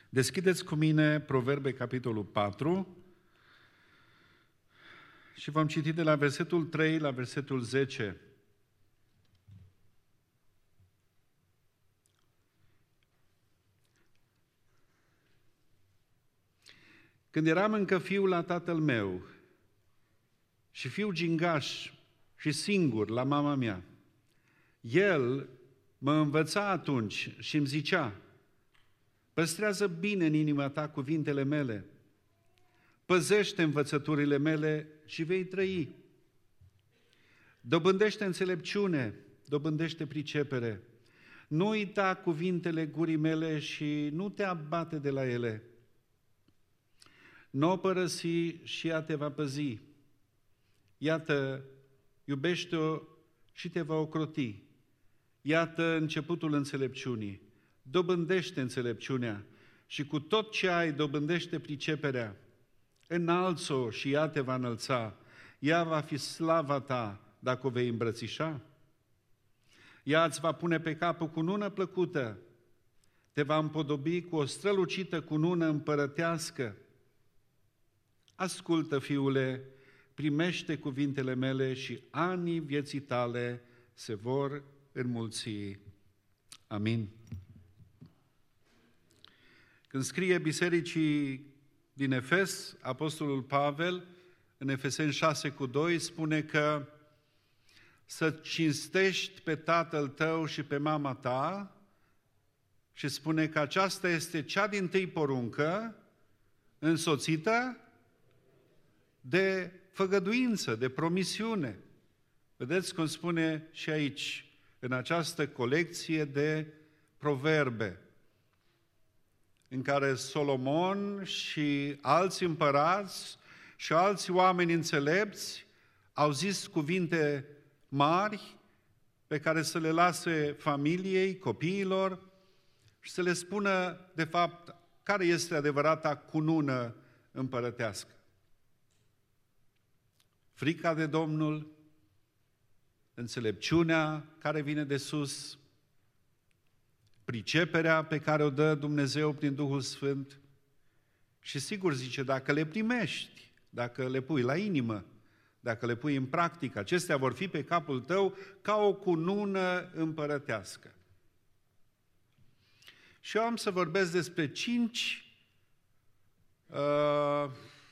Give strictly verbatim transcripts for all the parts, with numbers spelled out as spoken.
Deschideți cu mine Proverbe, capitolul patru, și vom citi de la versetul trei la versetul zece. Când eram încă fiu la tatăl meu și fiu gingaș și singur la mama mea, el mă învăța atunci și îmi zicea: păstrează bine în inima ta cuvintele mele, păzește învățăturile mele și vei trăi. Dobândește înțelepciune, dobândește pricepere. Nu uita cuvintele gurii mele și nu te abate de la ele. Nu o părăsi și ea te va păzi. Iată, iubește-o și te va ocroti. Iată începutul înțelepciunii. Dobândește înțelepciunea și cu tot ce ai dobândește priceperea. Înalță-o și ea te va înălța. Ea va fi slava ta dacă o vei îmbrățișa. Ea îți va pune pe cap o cunună plăcută, te va împodobi cu o strălucită cunună împărătească. Ascultă, fiule, primește cuvintele mele și anii vieții tale se vor înmulți. Amin. Când scrie bisericii din Efes, apostolul Pavel, în Efeseni șase cu doi, spune că să cinstești pe tatăl tău și pe mama ta, și spune că aceasta este cea dintâi poruncă, însoțită de făgăduință, de promisiune. Vedeți cum spune și aici, în această colecție de proverbe, în care Solomon și alți împărați și alți oameni înțelepți au zis cuvinte mari pe care să le lase familiei, copiilor și să le spună, de fapt, care este adevărata cunună împărătească. Frica de Domnul, înțelepciunea care vine de sus, priceperea pe care o dă Dumnezeu prin Duhul Sfânt și sigur, zice, dacă le primești, dacă le pui la inimă, dacă le pui în practică, acestea vor fi pe capul tău ca o cunună împărătească. Și eu am să vorbesc despre cinci uh,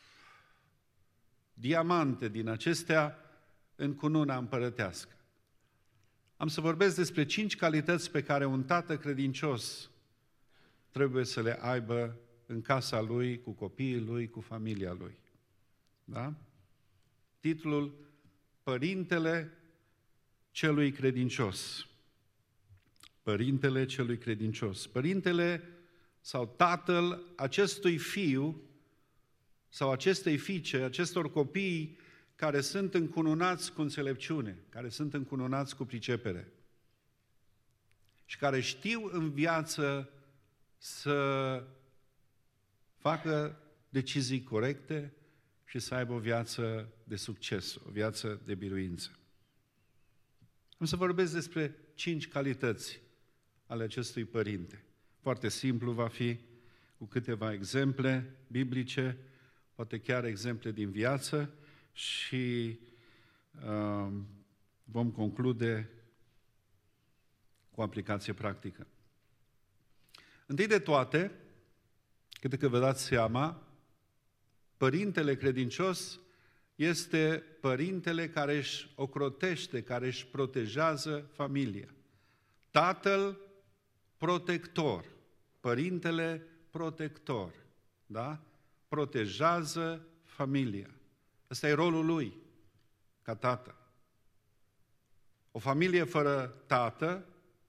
diamante din acestea în cununa împărătească. Am să vorbesc despre cinci calități pe care un tată credincios trebuie să le aibă în casa lui, cu copiii lui, cu familia lui. Da? Titlul: Părintele celui credincios. Părintele celui credincios. Părintele sau tatăl acestui fiu sau acestei fiice, acestor copii care sunt încununați cu înțelepciune, care sunt încununați cu pricepere și care știu în viață să facă decizii corecte și să aibă o viață de succes, o viață de biruință. Am să vorbesc despre cinci calități ale acestui părinte. Foarte simplu va fi, cu câteva exemple biblice, poate chiar exemple din viață, și uh, vom conclude cu aplicație practică. Întâi de toate, cât că vă dați seama, părintele credincios este părintele care își ocrotește, care își protejează familia. Tatăl protector, părintele protector, da? Protejează familia. Ăsta e rolul lui, ca tată. O familie fără tată,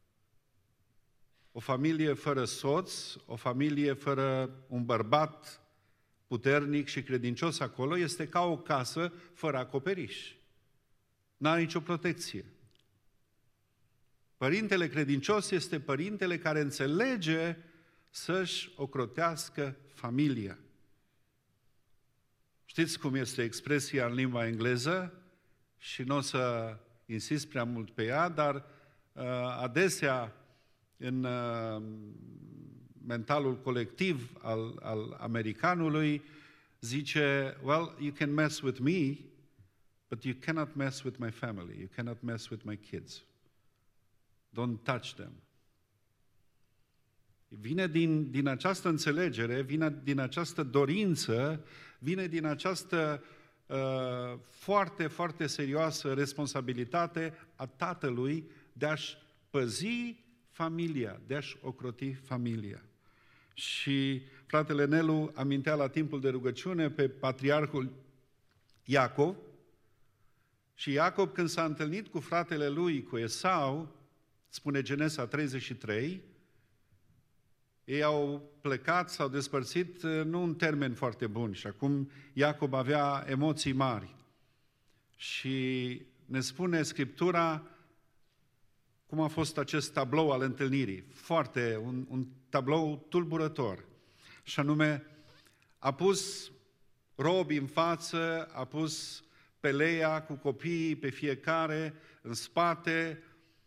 o familie fără soț, o familie fără un bărbat puternic și credincios acolo, este ca o casă fără acoperiș. N-are nicio protecție. Părintele credincios este părintele care înțelege să-și ocrotească familia. Știți cum este expresia în limba engleză? Și nu o să insist prea mult pe ea, dar uh, adesea în uh, mentalul colectiv al, al americanului, zice, well, you can mess with me, but you cannot mess with my family, you cannot mess with my kids. Don't touch them. Vine din, din această înțelegere, vine din această dorință, vine din această uh, foarte, foarte serioasă responsabilitate a tatălui de a-și păzi familia, de a-și ocroti familia. Și fratele Nelu amintea la timpul de rugăciune pe patriarhul Iacov, și Iacov, când s-a întâlnit cu fratele lui, cu Esau, spune Genesa treizeci și trei, ei au plecat, s-au despărțit, nu în termeni foarte buni, și acum Iacov avea emoții mari. Și ne spune Scriptura cum a fost acest tablou al întâlnirii, foarte, un, un tablou tulburător. Și anume, a pus robi în față, a pus pe Leia cu copiii, pe fiecare, în spate,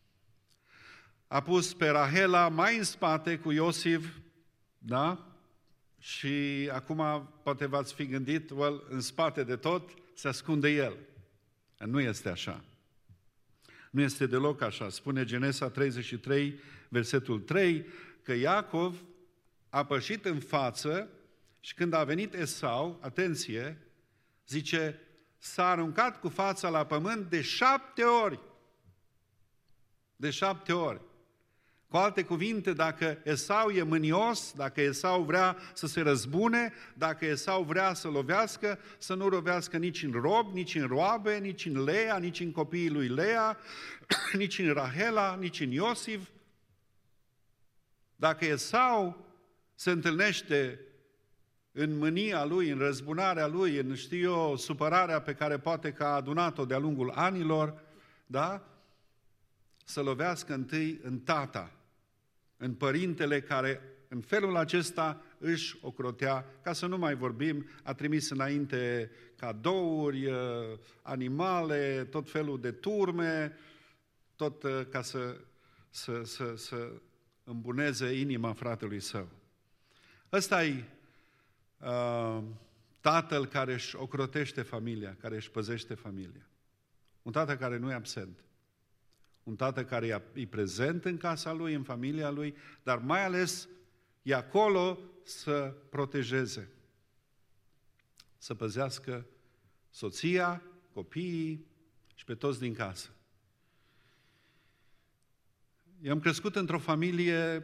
a pus pe Rahela mai în spate cu Iosif, da? Și acum poate v-ați fi gândit, well, în spate de tot se ascunde el. Nu este așa. Nu este deloc așa. Spune Genesa treizeci și trei, versetul trei, că Iacov a pășit în față și când a venit Esau, atenție, zice, s-a aruncat cu fața la pământ de șapte ori. De șapte ori. Cu alte cuvinte, dacă Esau e mânios, dacă Esau vrea să se răzbune, dacă Esau vrea să lovească, să nu lovească nici în rob, nici în roabe, nici în Lea, nici în copiii lui Lea, nici în Rahela, nici în Iosif. Dacă Esau se întâlnește în mânia lui, în răzbunarea lui, în, știu eu, supărarea pe care poate că a adunat-o de-a lungul anilor, da? Să lovească întâi în tata, în părintele care în felul acesta își ocrotea, ca să nu mai vorbim, a trimis înainte cadouri, animale, tot felul de turme, tot ca să, să, să, să îmbuneze inima fratelui său. Ăsta-i uh, tatăl care își ocrotește familia, care își păzește familia. Un tată care nu e absent. Un tată care e prezent în casa lui, în familia lui, dar mai ales e acolo să protejeze, să păzească soția, copiii și pe toți din casă. Eu am crescut într-o familie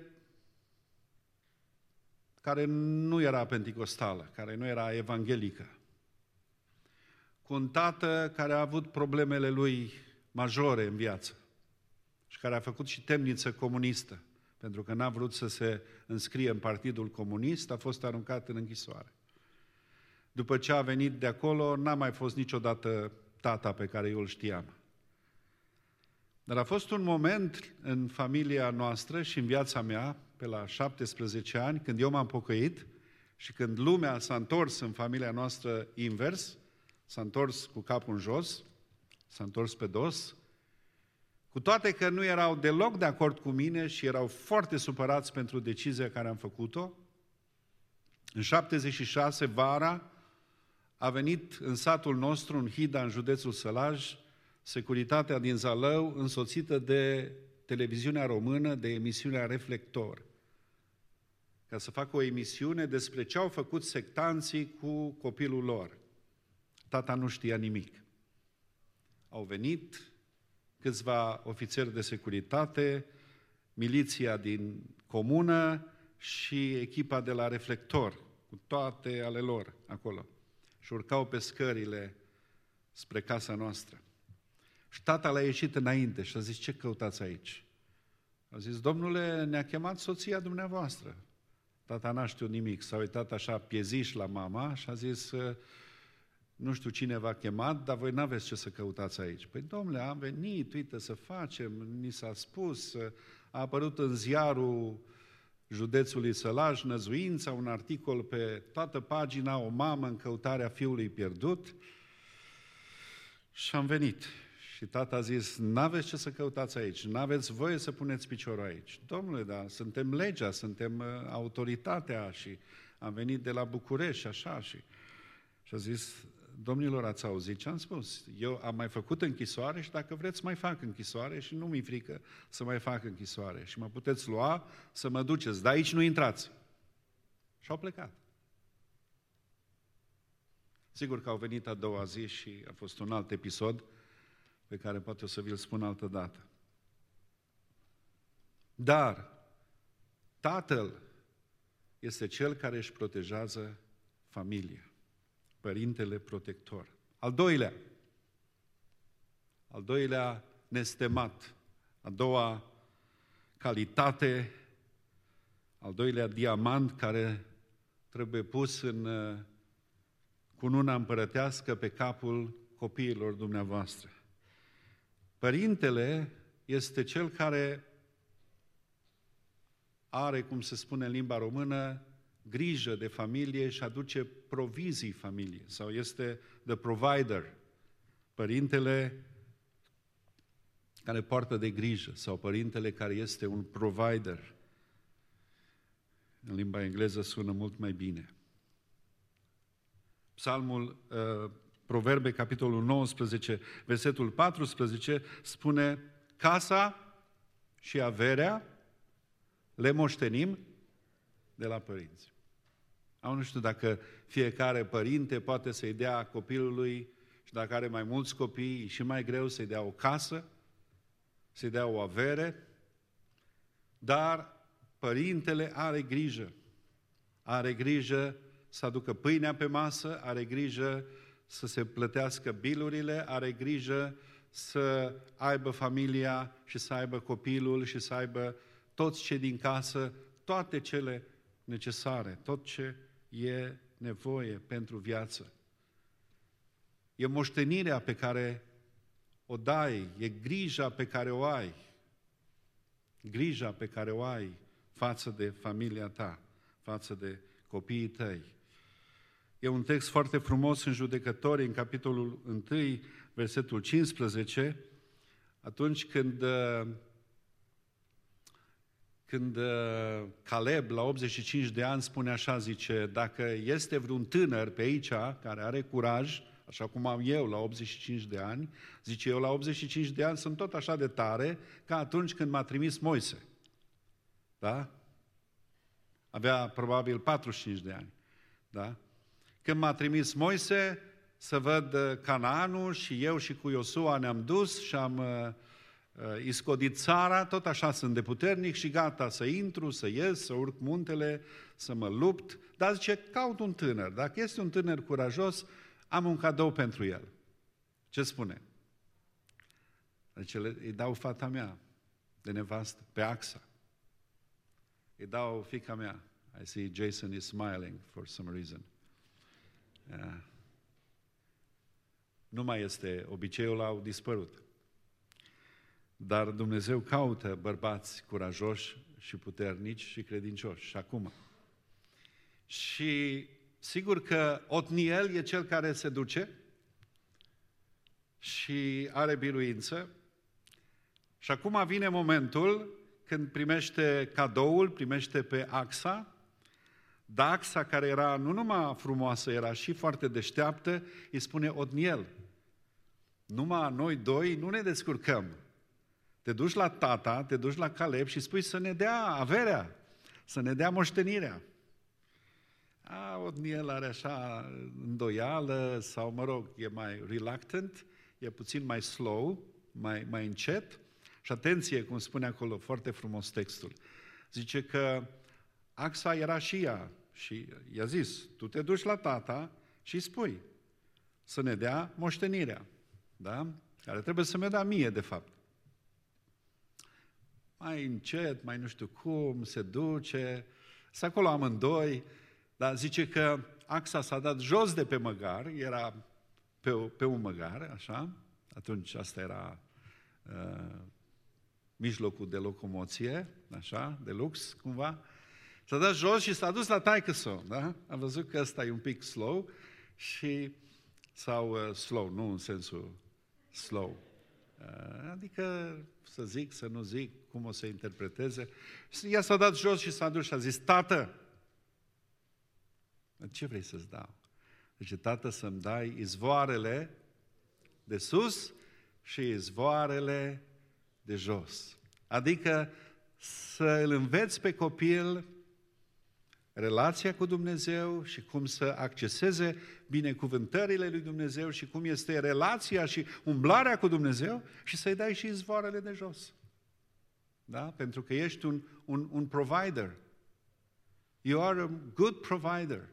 care nu era penticostală, care nu era evanghelică, cu un tată care a avut problemele lui majore în viață și care a făcut și temniță comunistă, pentru că n-a vrut să se înscrie în Partidul Comunist, a fost aruncat în închisoare. După ce a venit de acolo, n-a mai fost niciodată tata pe care eu îl știam. Dar a fost un moment în familia noastră și în viața mea, pe la șaptesprezece ani, când eu m-am pocăit și când lumea s-a întors în familia noastră invers, s-a întors cu capul în jos, s-a întors pe dos, cu toate că nu erau deloc de acord cu mine și erau foarte supărați pentru decizia care am făcut-o. În șaptezeci și șase, vara, a venit în satul nostru, în Hida, în județul Sălaj, securitatea din Zalău, însoțită de televiziunea română, de emisiunea Reflector, ca să facă o emisiune despre ce au făcut sectanții cu copilul lor. Tata nu știa nimic. Au venit câțiva ofițeri de securitate, miliția din comună și echipa de la Reflector, cu toate ale lor acolo. Și urcau pe scările spre casa noastră. Și tata l-a ieșit înainte și a zis, ce căutați aici? A zis, domnule, ne-a chemat soția dumneavoastră. Tata n-a știut nimic, s-a uitat așa pieziș la mama și a zis, nu știu cine v-a chemat, dar voi n-aveți ce să căutați aici. Păi, domnule, am venit, uite, să facem, ni s-a spus, a apărut în ziarul județului Sălaj, Năzuința, un articol pe toată pagina, o mamă în căutarea fiului pierdut, și am venit. Și Și tata a zis, n-aveți ce să căutați aici, n-aveți voie să puneți piciorul aici. Domnule, dar suntem legea, suntem uh, autoritatea și am venit de la București și așa. Și, și a zis, domnilor, ați auzit ce am spus? Eu am mai făcut închisoare și dacă vreți mai fac închisoare și nu mi-e frică să mai fac închisoare. Și mă puteți lua să mă duceți, dar aici nu intrați. Și au plecat. Sigur că au venit a doua zi și a fost un alt episod pe care poate o să vi-l spun altă dată. Dar tatăl este cel care își protejează familia, părintele protector. Al doilea, al doilea nestemat, a doua calitate, al doilea diamant care trebuie pus în cununa împărătească pe capul copiilor dumneavoastră. Părintele este cel care are, cum se spune în limba română, grijă de familie și aduce provizii familiei, sau este the provider. Părintele care poartă de grijă, sau părintele care este un provider. În limba engleză sună mult mai bine. Psalmul, uh, Proverbe, capitolul nouăsprezece, versetul paisprezece, spune, casa și averea le moștenim de la părinți. Am nu știu dacă fiecare părinte poate să-i dea copilului, și dacă are mai mulți copii, e și mai greu să-i dea o casă, să-i dea o avere, dar părintele are grijă. Are grijă să aducă pâinea pe masă, are grijă să se plătească bilurile, are grijă să aibă familia și să aibă copilul și să aibă toți cei din casă, toate cele necesare, tot ce e nevoie pentru viață. E moștenirea pe care o dai, e grija pe care o ai, grija pe care o ai față de familia ta, față de copiii tăi. E un text foarte frumos în Judecători, în capitolul unu, versetul cincisprezece, atunci când, când Caleb, la optzeci și cinci de ani, spune așa, zice, dacă este vreun tânăr pe aici care are curaj, așa cum am eu la optzeci și cinci de ani, zice, eu la optzeci și cinci de ani sunt tot așa de tare ca atunci când m-a trimis Moise. Da? Avea probabil patruzeci și cinci de ani. Da? Când m-a trimis Moise să văd Canaanul și eu și cu Iosua ne-am dus și am uh, iscodit țara, tot așa sunt de puternic și gata să intru, să ies, să urc muntele, să mă lupt. Dar zice, caut un tânăr. Dacă este un tânăr curajos, am un cadou pentru el. Ce spune? Zice, îi dau fata mea de nevastă, pe Axa. Îi dau fiica mea. I see Jason is smiling for some reason. Yeah. Nu mai este, obiceiul au dispărut. Dar Dumnezeu caută bărbați curajoși și puternici și credincioși. Și acum. Și sigur că Otniel e cel care se duce și are biruință. Și acum vine momentul când primește cadoul, primește pe Axa. Dar Axa, care era nu numai frumoasă, era și foarte deșteaptă, îi spune Otniel, numai noi doi nu ne descurcăm. Te duci la tata, te duci la Caleb și spui să ne dea averea, să ne dea moștenirea. A, Otniel are așa îndoială sau, mă rog, e mai reluctant, e puțin mai slow, mai, mai încet. Și atenție, cum spune acolo, foarte frumos textul. Zice că Axa era și ea și i-a zis, tu te duci la tata și spui să ne dea moștenirea, da? Care trebuie să mi dea mie, de fapt. Mai încet, mai nu știu cum, se duce, sunt acolo amândoi, dar zice că Axa s-a dat jos de pe măgar, era pe, pe un măgar, așa, atunci asta era uh, mijlocul de locomoție, așa, de lux, cumva. S-a dat jos și s-a dus la taică-s-o, da? Am văzut că ăsta e un pic slow și, sau uh, slow, nu în sensul slow, Adică să zic, să nu zic, cum o să interpreteze. Ea s-a dat jos și s-a dus și a zis, tată, ce vrei să-ți dau? Zice, tată, să-mi dai izvoarele de sus și izvoarele de jos. Adică să îl înveți pe copil relația cu Dumnezeu și cum să acceseze binecuvântările lui Dumnezeu și cum este relația și umblarea cu Dumnezeu și să-i dai și izvoarele de jos. Da? Pentru că ești un, un, un provider. You are a good provider.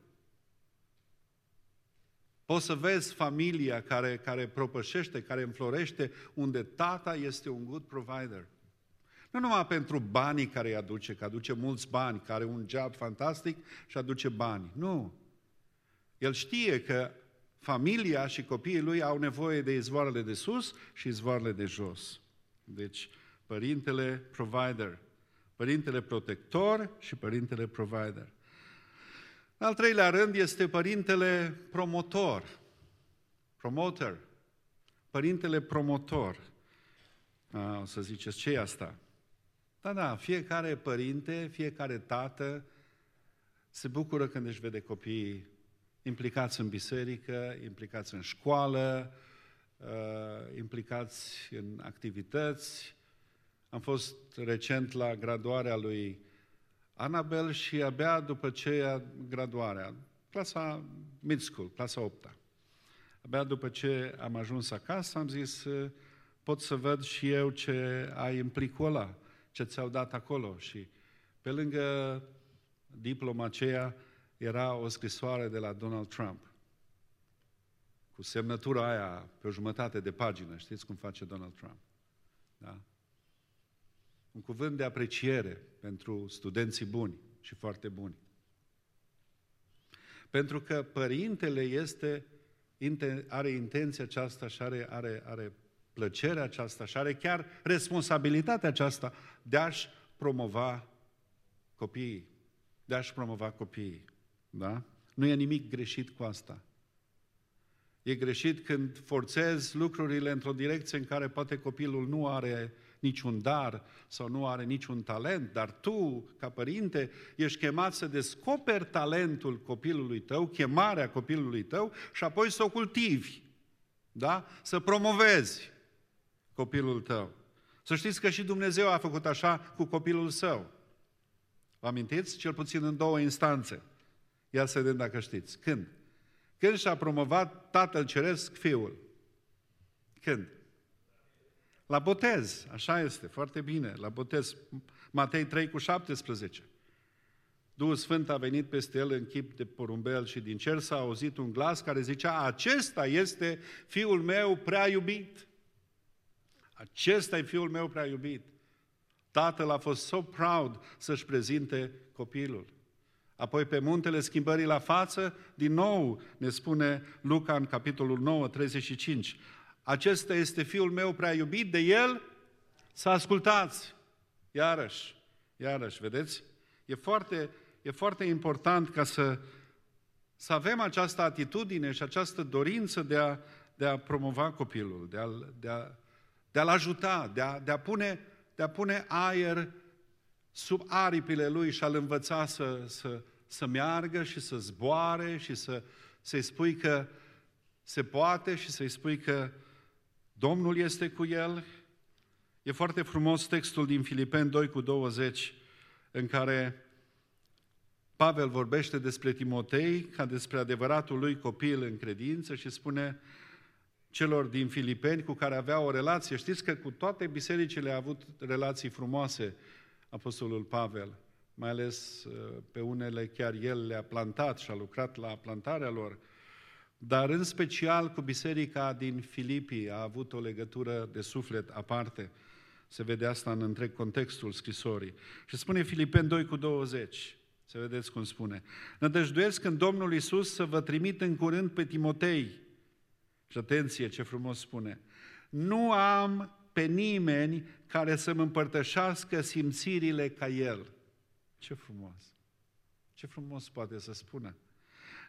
Poți să vezi familia care, care propășește, care înflorește, unde tata este un good provider. Nu numai pentru banii care îi aduce, că aduce mulți bani, care are un job fantastic și aduce bani. Nu. El știe că familia și copiii lui au nevoie de izvoarele de sus și izvoarele de jos. Deci, părintele provider, părintele protector și părintele provider. În al treilea rând este părintele promotor, promoter, părintele promotor. A, o să ziceți, ce e asta? Da, da, fiecare părinte, fiecare tată se bucură când își vede copiii implicați în biserică, implicați în școală, implicați în activități. Am fost recent la graduarea lui Anabel și abia după ce a graduarea, clasa mid school, clasa opta, abia după ce am ajuns acasă, am zis, pot să văd și eu ce ai în plicul ăla, ce ți-au dat acolo. Și pe lângă diploma aceea era o scrisoare de la Donald Trump, cu semnătura aia pe o jumătate de pagină. Știți cum face Donald Trump? Da? Un cuvânt de apreciere pentru studenții buni și foarte buni. Pentru că părintele este, are intenția aceasta și are, are, are plăcerea aceasta și are chiar responsabilitatea aceasta de a-și promova copiii. De a-și promova copiii. Da? Nu e nimic greșit cu asta. E greșit când forțezi lucrurile într-o direcție în care poate copilul nu are niciun dar sau nu are niciun talent, dar tu, ca părinte, ești chemat să descoperi talentul copilului tău, chemarea copilului tău și apoi să o cultivi. Da? Să promovezi copilul tău. Să știți că și Dumnezeu a făcut așa cu copilul său. Vă amintiți? Cel puțin în două instanțe. Ia să vedem dacă știți. Când? Când și-a promovat Tatăl Ceresc Fiul? Când? La botez. Așa este, foarte bine. La botez. Matei trei cu șaptesprezece. Duhul Sfânt a venit peste el în chip de porumbel și din cer s-a auzit un glas care zicea, acesta este Fiul meu prea iubit. Acesta e Fiul meu prea iubit. Tatăl a fost so proud să-și prezinte copilul. Apoi pe muntele schimbării la față, din nou ne spune Luca în capitolul nouă, treizeci și cinci. Acesta este Fiul meu prea iubit, de el să ascultați. Iarăși, iarăși, vedeți? E foarte, e foarte important ca să, să avem această atitudine și această dorință de a, de a promova copilul, de a-l, de a, de a-l ajuta, de a, de, a pune, de a pune aer sub aripile lui și a-l învăța să, să, să meargă și să zboare și să, să-i spui că se poate și să-i spui că Domnul este cu el. E foarte frumos textul din Filipeni doi cu douăzeci, în care Pavel vorbește despre Timotei ca despre adevăratul lui copil în credință și spune celor din Filipeni cu care avea o relație. Știți că cu toate bisericile a avut relații frumoase Apostolul Pavel, mai ales pe unele chiar el le-a plantat și a lucrat la plantarea lor, dar în special cu biserica din Filipii a avut o legătură de suflet aparte. Se vede asta în întreg contextul scrisorii. Și spune Filipeni doi cu douăzeci, să vedeți cum spune. Nădăjduiesc în Domnul Iisus să vă trimit în curând pe Timotei. Și atenție, ce frumos spune. Nu am pe nimeni care să-mi împărtășească simțirile ca el. Ce frumos! Ce frumos poate să spună.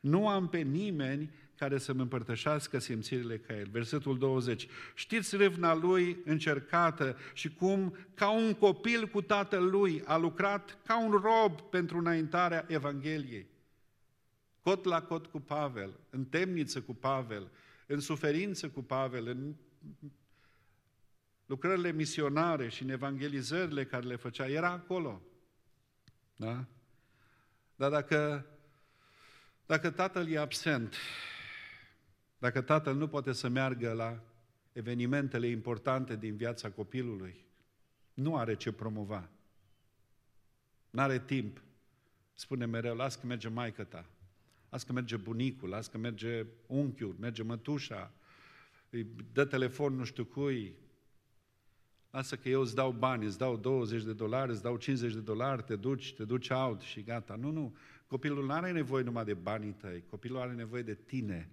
Nu am pe nimeni care să-mi împărtășească simțirile ca el. Versetul douăzeci. Știți râvna lui încercată și cum, ca un copil cu tatăl lui, a lucrat ca un rob pentru înaintarea Evangheliei. Cot la cot cu Pavel, în temniță cu Pavel, în suferință cu Pavel, în lucrările misionare și în evangelizările care le făcea, era acolo. Da? Dar dacă, dacă tatăl e absent, dacă tatăl nu poate să meargă la evenimentele importante din viața copilului, nu are ce promova. N-are timp. Spune mereu, las că merge maică ta, las că merge bunicul, las că merge unchiul, merge mătușa, îi dă telefon nu știu cui, lasă că eu îți dau bani, îți dau douăzeci de dolari, îți dau cincizeci de dolari, te duci, te duci out și gata. Nu, nu, copilul nu are nevoie numai de banii tăi, copilul are nevoie de tine.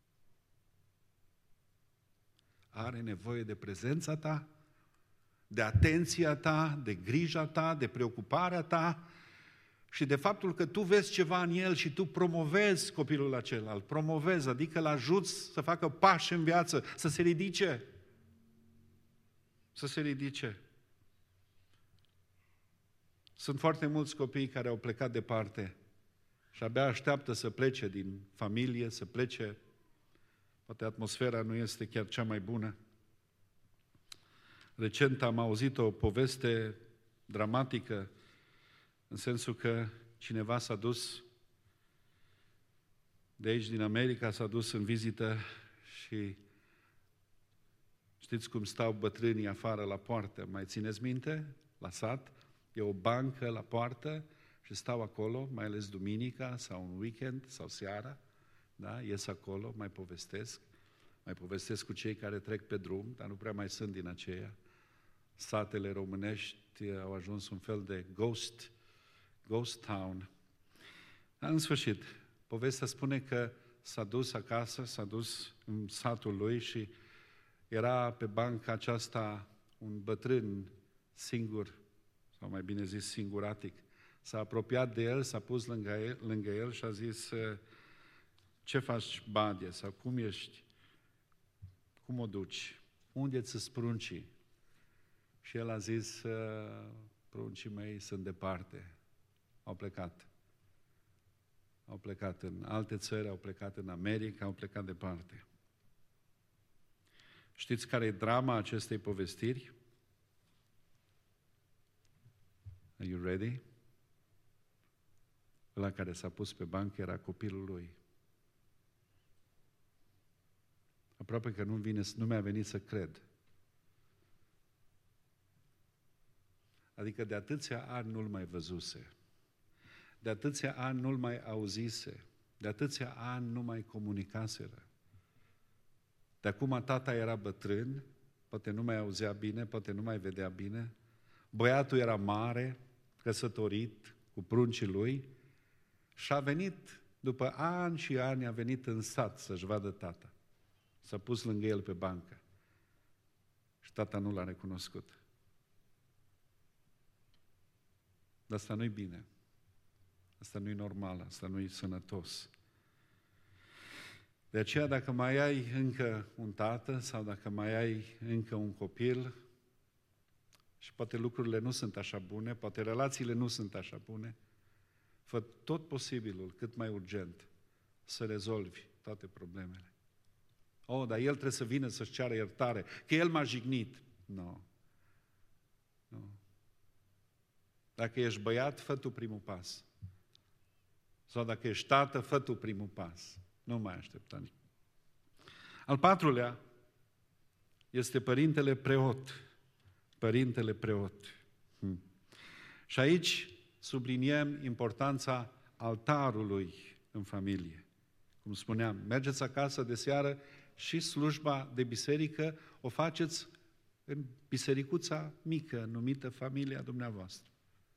Are nevoie de prezența ta, de atenția ta, de grija ta, de preocuparea ta și de faptul că tu vezi ceva în el și tu promovezi copilul acela, îl promovezi, adică îl ajuți să facă pași în viață, să se ridice. Să se ridice. Sunt foarte mulți copii care au plecat departe și abia așteaptă să plece din familie, să plece. Poate atmosfera nu este chiar cea mai bună. Recent am auzit o poveste dramatică, în sensul că cineva s-a dus de aici, din America, s-a dus în vizită și știți cum stau bătrânii afară la poartă? Mai țineți minte? La sat? E o bancă la poartă și stau acolo, mai ales duminica sau un weekend sau seara. Da? Ies acolo, mai povestesc. Mai povestesc cu cei care trec pe drum, dar nu prea mai sunt din aceea. Satele românești au ajuns un fel de ghost, ghost town. Dar în sfârșit, povestea spune că s-a dus acasă, s-a dus în satul lui și era pe banca aceasta un bătrân singur, sau mai bine zis singuratic. S-a apropiat de el, s-a pus lângă el, lângă el și a zis: ce faci, Badie? Sau cum ești? Cum o duci? Unde ți-s pruncii? Și el a zis: pruncii mei sunt departe. Au plecat. Au plecat în alte țări, au plecat în America, au plecat departe. Știți care e drama acestei povestiri? Are you ready? Ăla care s-a pus pe bancă era copilul lui. Aproape că nu, vine, nu mi-a venit să cred. Adică de atâția ani nu-l mai văzuse, de atâția ani nu-l mai auzise, de atâția ani nu mai comunicaseră. De acum tata era bătrân, poate nu mai auzea bine, poate nu mai vedea bine, băiatul era mare, căsătorit, cu pruncii lui și a venit, după ani și ani, a venit în sat să-și vadă tata. S-a pus lângă el pe bancă și tata nu l-a recunoscut. Dar asta nu-i bine, asta nu-i normal, asta nu-i sănătos. De aceea, dacă mai ai încă un tată sau dacă mai ai încă un copil și poate lucrurile nu sunt așa bune, poate relațiile nu sunt așa bune, fă tot posibilul, cât mai urgent, să rezolvi toate problemele. Oh, dar el trebuie să vină să-și ceară iertare, că el m-a jignit. Nu. No. Nu. No. Dacă ești băiat, fă tu primul pas. Sau dacă ești tată, fă tu primul pas. Nu mai aștepta nici. Al patrulea este părintele preot. Părintele preot. Hmm. Și aici subliniem importanța altarului în familie. Cum spuneam, mergeți acasă de seară și slujba de biserică o faceți în bisericuța mică, numită familia dumneavoastră.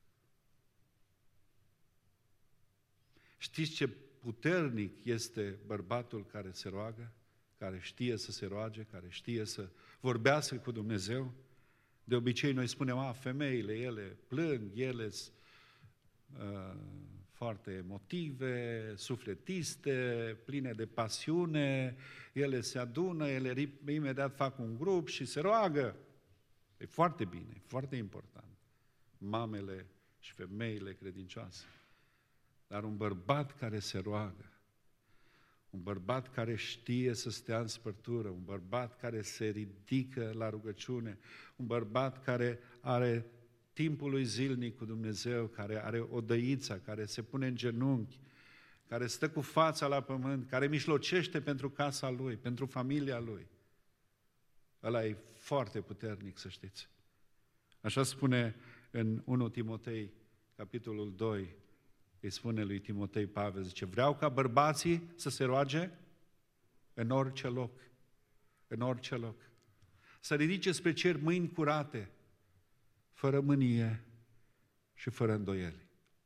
Știți ce puternic este bărbatul care se roagă, care știe să se roage, care știe să vorbească cu Dumnezeu? De obicei noi spunem, a, femeile, ele plâng, ele uh, foarte emotive, sufletiste, pline de pasiune, ele se adună, ele imediat fac un grup și se roagă. E foarte bine, e foarte important. Mamele și femeile credincioase. Dar un bărbat care se roagă, un bărbat care știe să stea în spărtură, un bărbat care se ridică la rugăciune, un bărbat care are timpul lui zilnic cu Dumnezeu, care are odăița, care se pune în genunchi, care stă cu fața la pământ, care mijlocește pentru casa lui, pentru familia lui. Ăla e foarte puternic, să știți. Așa spune în întâi Timotei, capitolul doi, îi spune lui Timotei Pavel, zice, vreau ca bărbații să se roage în orice loc, în orice loc. Să ridice spre cer mâini curate, fără mânie și fără îndoieli.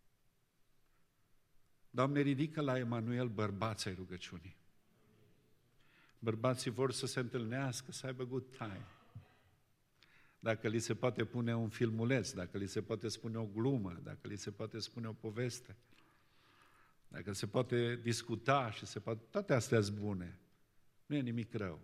Doamne, ridică la Emanuel bărbații ai rugăciunii. Bărbații vor să se întâlnească, să aibă good time. Dacă li se poate pune un filmuleț, dacă li se poate spune o glumă, dacă li se poate spune o poveste, dacă se poate discuta și se poate... Toate astea sunt bune. Nu e nimic rău.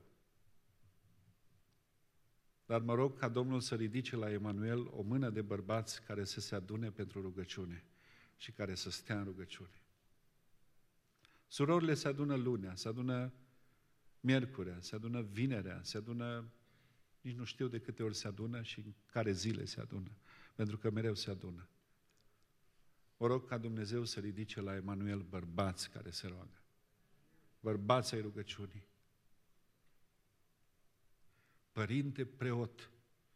Dar mă rog ca Domnul să ridice la Emanuel o mână de bărbați care să se adune pentru rugăciune și care să stea în rugăciune. Surorile se adună lunea, se adună miercurea, se adună vinerea, se adună, nici nu știu de câte ori se adună și în care zile se adună, pentru că mereu se adună. Mă rog ca Dumnezeu să ridice la Emanuel bărbați care se roagă. Bărbați ai rugăciunii. Părinte preot.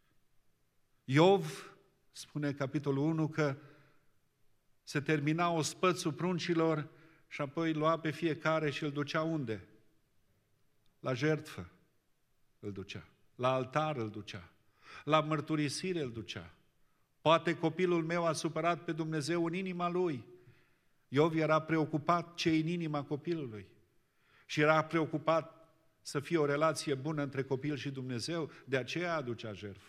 Iov spune capitolul unu că se termina ospățul pruncilor și apoi lua pe fiecare și îl ducea unde? La jertfă îl ducea. La altar îl ducea. La mărturisire îl ducea. Poate copilul meu a supărat pe Dumnezeu în inima lui. Iov era preocupat ce în inima copilului. Și era preocupat să fie o relație bună între copil și Dumnezeu, de aceea aducea jertfă.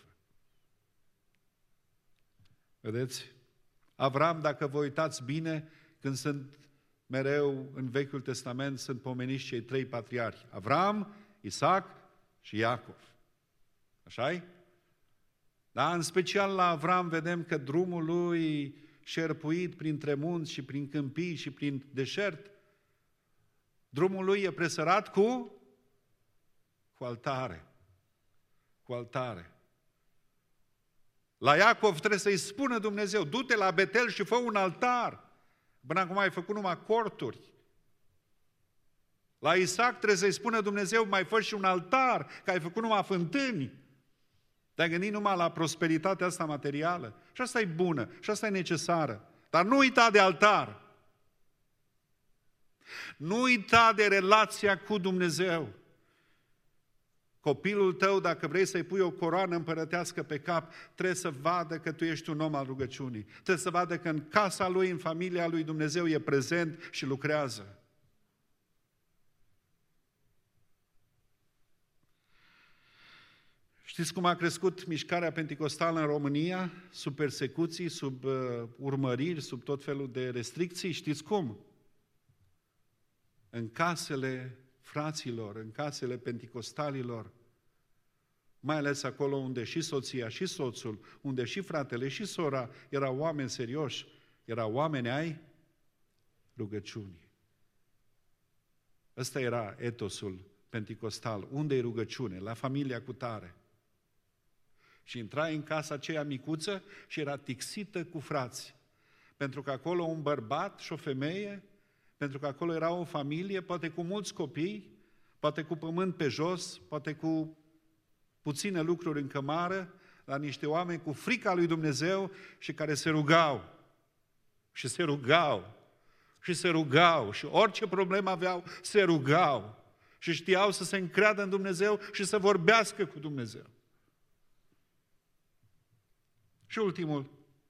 Vedeți? Avram, dacă vă uitați bine, când sunt mereu în Vechiul Testament, sunt pomeniți cei trei patriarhi. Avram, Isaac și Iacov. Așa-i? Da, în special la Avram vedem că drumul lui șerpuit printre munți și prin câmpii și prin deșert, drumul lui e presărat cu, cu altare. Cu altare. La Iacov trebuie să-i spună Dumnezeu, du-te la Betel și fă un altar. Până acum ai făcut numai corturi. La Isaac trebuie să-i spună Dumnezeu, mai fă și un altar, că ai făcut numai fântâni. Te-ai gândit numai la prosperitatea asta materială. Și asta e bună, și asta e necesară. Dar nu uita de altar. Nu uita de relația cu Dumnezeu. Copilul tău, dacă vrei să-i pui o coroană împărătească pe cap, trebuie să vadă că tu ești un om al rugăciunii. Trebuie să vadă că în casa lui, în familia lui Dumnezeu e prezent și lucrează. Știți cum a crescut mișcarea penticostală în România? Sub persecuții, sub uh, urmăriri, sub tot felul de restricții? Știți cum? În casele fraților, în casele penticostalilor, mai ales acolo unde și soția, și soțul, unde și fratele, și sora erau oameni serioși, erau oameni ai rugăciunii. Ăsta era etosul penticostal. Unde e rugăciune? La familia cu tare. Și intrai în casa aceea micuță și era tixită cu frați. Pentru că acolo un bărbat și o femeie, pentru că acolo era o familie, poate cu mulți copii, poate cu pământ pe jos, poate cu puține lucruri în cămară, dar niște oameni cu frica lui Dumnezeu și care se rugau. Și se rugau. Și se rugau. Și orice problemă aveau, se rugau. Și știau să se încreadă în Dumnezeu și să vorbească cu Dumnezeu. Și ultimul,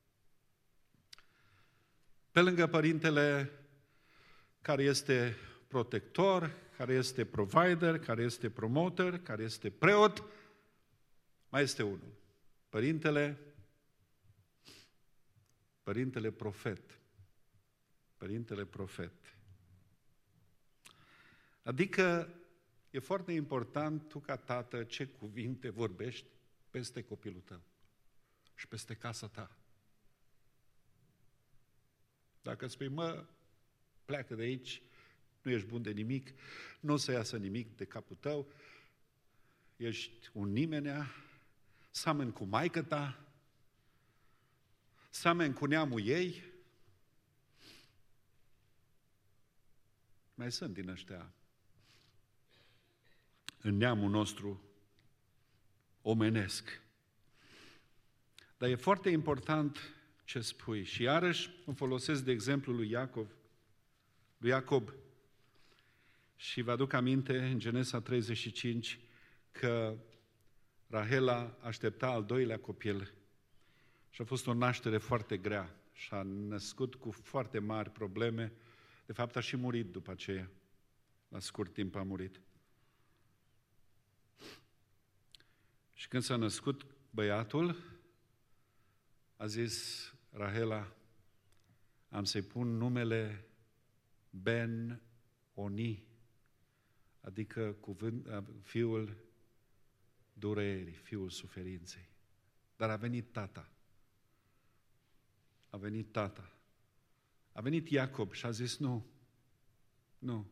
pe lângă părintele care este protector, care este provider, care este promoter, care este preot, mai este unul. Părintele, părintele profet. Părintele profet. Adică e foarte important tu ca tată ce cuvinte vorbești peste copilul tău și peste casa ta. Dacă spui, mă, pleacă de aici, nu ești bun de nimic, nu o să iasă nimic de capul tău, ești un nimenea, seamănă cu maică ta, seamănă cu neamul ei. Mai sunt din ăștia în neamul nostru omenesc. Dar e foarte important ce spui. Și iarăși îmi folosesc de exemplu lui Iacov, lui Iacob, și vă aduc aminte în Genesa treizeci și cinci că Rahela aștepta al doilea copil și a fost o naștere foarte grea și a născut cu foarte mari probleme. De fapt a și murit după aceea. La scurt timp a murit. Și când s-a născut băiatul, a zis Rahela, am să-i pun numele Ben-Oni, adică cuvânt, fiul durerii, fiul suferinței. Dar a venit tata. A venit tata. A venit Iacob și a zis, nu, nu.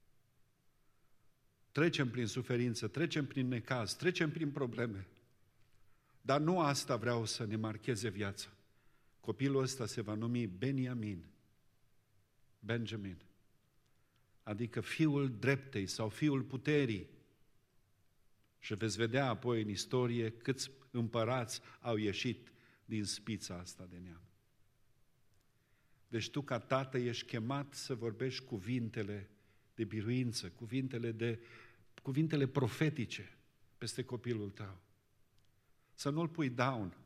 Trecem prin suferință, trecem prin necaz, trecem prin probleme. Dar nu asta vreau să ne marcheze viața. Copilul ăsta se va numi Beniamin, Benjamin, adică fiul dreptei sau fiul puterii. Și veți vedea apoi în istorie câți împărați au ieșit din spița asta de neam. Deci tu ca tată ești chemat să vorbești cuvintele de biruință, cuvintele, de, cuvintele profetice peste copilul tău. Să nu-l pui down.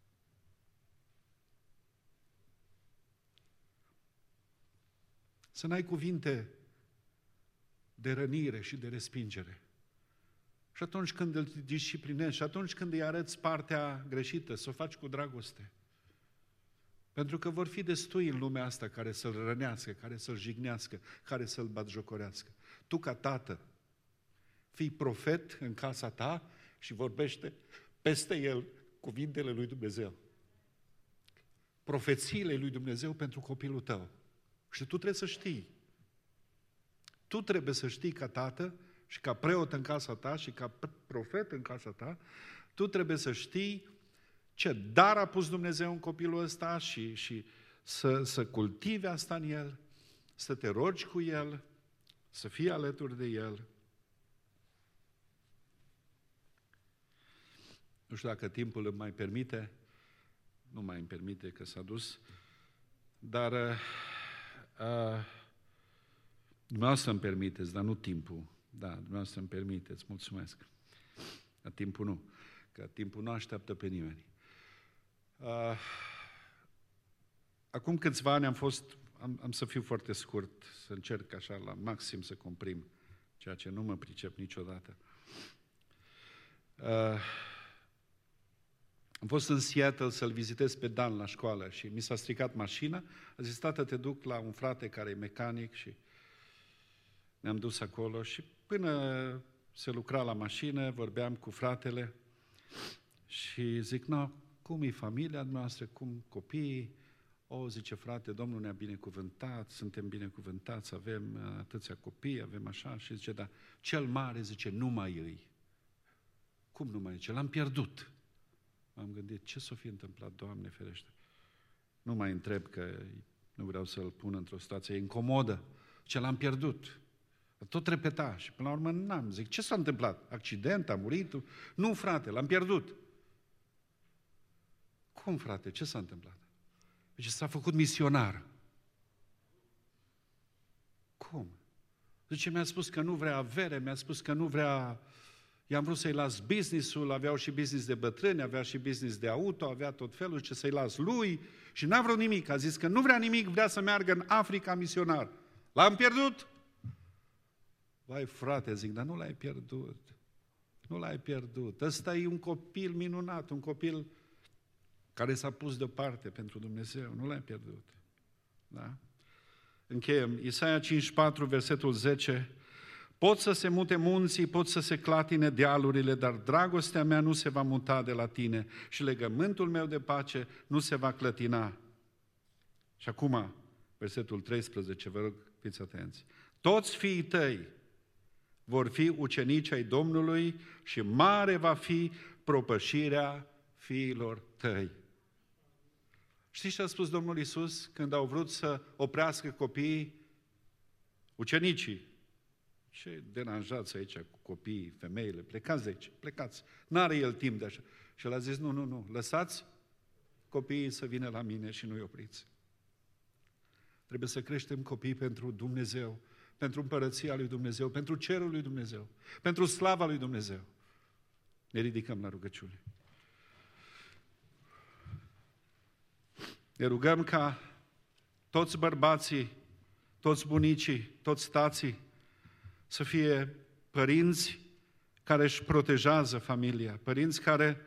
Să n-ai cuvinte de rănire și de respingere. Și atunci când îl disciplinezi, și atunci când îi arăți partea greșită, să o faci cu dragoste. Pentru că vor fi destui în lumea asta care să-l rănească, care să-l jignească, care să-l batjocorească. Tu ca tată, fii profet în casa ta și vorbește peste el cuvintele lui Dumnezeu. Profețiile lui Dumnezeu pentru copilul tău. Și tu trebuie să știi. Tu trebuie să știi ca tată și ca preot în casa ta și ca profet în casa ta, tu trebuie să știi ce dar a pus Dumnezeu în copilul ăsta și, și să, să cultivi asta în el, să te rogi cu el, să fii alături de el. Nu știu dacă timpul îmi mai permite, nu mai îmi permite că s-a dus, dar uh, uh, dumneavoastră îmi permiteți, dar nu timpul. Da, dumneavoastră îmi permiteți, mulțumesc. Dar timpul nu, că timpul nu așteaptă pe nimeni. Uh, acum câțiva ani am fost, am, am să fiu foarte scurt, să încerc așa la maxim să comprim, ceea ce nu mă pricep niciodată. Uh, am fost în Seattle să-l vizitez pe Dan la școală și mi s-a stricat mașina. A zis, tată, te duc la un frate care e mecanic și ne-am dus acolo și până se lucra la mașină, vorbeam cu fratele și zic, no, cum e familia noastră, cum copiii? O, zice, frate, Domnul ne-a binecuvântat, suntem binecuvântați, avem atâția copii, avem așa, și zice, dar cel mare, zice, nu mai îi. Cum nu mai zice? L-am pierdut. M-am gândit, ce s-o fi întâmplat, Doamne ferește? Nu mai întreb, că nu vreau să-l pun într-o situație incomodă. Ce l-am pierdut. Tot repeta și până la urmă n-am. Zic, ce s-a întâmplat? Accident? A murit? Nu, frate, l-am pierdut. Cum, frate? Ce s-a întâmplat? Deci s-a făcut misionar. Cum? Zice, mi-a spus că nu vrea avere, mi-a spus că nu vrea... I-am vrut să-i las business-ul, aveau și business de bătrâni, avea și business de auto, avea tot felul, ce să-i las lui și n-a vrut nimic. A zis că nu vrea nimic, vrea să meargă în Africa misionar. L-am pierdut? Vai, frate, zic, dar nu l-ai pierdut. Nu l-ai pierdut. Ăsta e un copil minunat, un copil care s-a pus deoparte pentru Dumnezeu. Nu l-ai pierdut. Da? Încheiem. Isaia cincizeci și patru, versetul zece. Pot să se mute munții, pot să se clatine dealurile, dar dragostea mea nu se va muta de la tine și legământul meu de pace nu se va clătina. Și acum, versetul treisprezece, vă rog, fiți atenți. Toți fiii tăi vor fi ucenici ai Domnului și mare va fi propășirea fiilor tăi. Știți ce a spus Domnul Iisus când au vrut să oprească copiii? Ucenicii. Ce deranjați aici cu copiii, femeile, plecați de aici, plecați. N-are el timp de așa. Și el a zis, nu, nu, nu, lăsați copiii să vină la mine și nu-i opriți. Trebuie să creștem copii pentru Dumnezeu, pentru împărăția lui Dumnezeu, pentru cerul lui Dumnezeu, pentru slava lui Dumnezeu. Ne ridicăm la rugăciune. Ne rugăm ca toți bărbații, toți bunicii, toți tații să fie părinți care își protejează familia, părinți care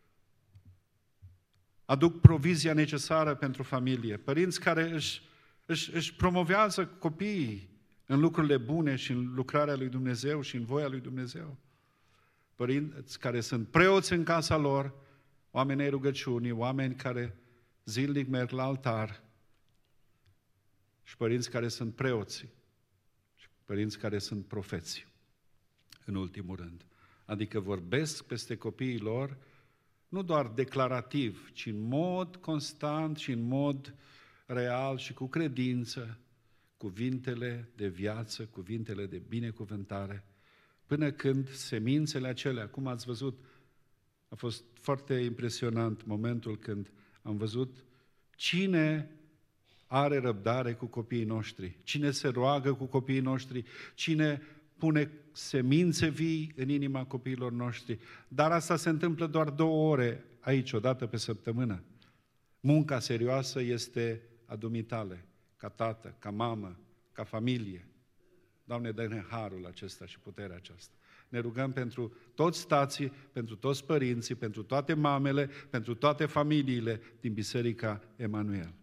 aduc provizia necesară pentru familie, părinți care își, își, își promovează copiii în lucrurile bune și în lucrarea lui Dumnezeu și în voia lui Dumnezeu. Părinți care sunt preoți în casa lor, oameni ai rugăciunii, oameni care zilnic merg la altar și părinți care sunt preoți și părinți care sunt profeți, în ultimul rând. Adică vorbesc peste copiii lor, nu doar declarativ, ci în mod constant și în mod real și cu credință, cuvintele de viață, cuvintele de binecuvântare, până când semințele acelea, cum ați văzut, a fost foarte impresionant momentul când am văzut cine are răbdare cu copiii noștri, cine se roagă cu copiii noștri, cine pune semințe vii în inima copiilor noștri. Dar asta se întâmplă doar două ore aici, o dată pe săptămână. Munca serioasă este a dumitale, ca tată, ca mamă, ca familie. Doamne, dă-ne harul acesta și puterea aceasta. Ne rugăm pentru toți tații, pentru toți părinții, pentru toate mamele, pentru toate familiile din Biserica Emanuel.